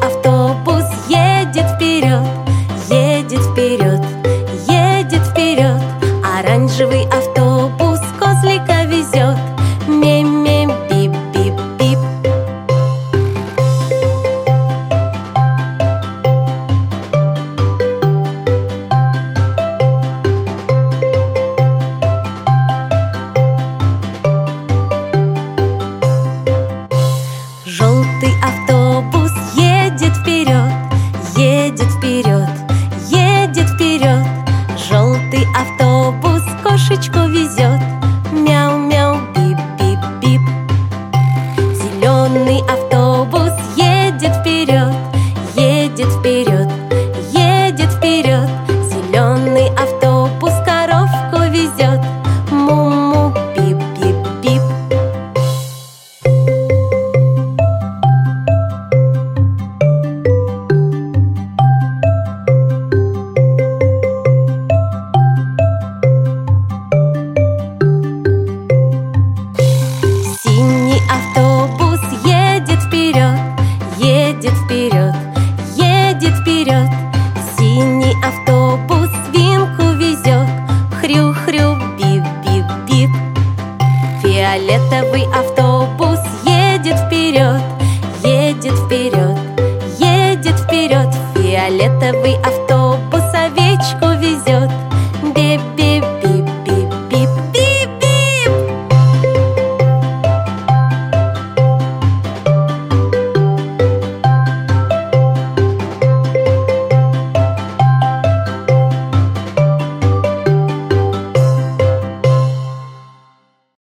автобус едет вперед, едет вперед, едет вперед. Оранжевый автобус козлика везет. Мем-мем, бип-бип-бип. Желтый автобус едет вперед, едет вперед, едет вперед. Желтый автобус кошечку везет. Мяу-мяу, бип-бип-бип. Зеленый автобус едет вперед, едет вперед, едет вперед. Зеленый автобус коровку везет. Му-му, бип-бип-бип. Автобус едет вперед, едет вперед, едет вперед. Синий автобус свинку везет. Хрю-хрю, бип-бип-бип. Фиолетовый автобус едет вперед, едет вперед, едет вперед. Фиолетовый автобус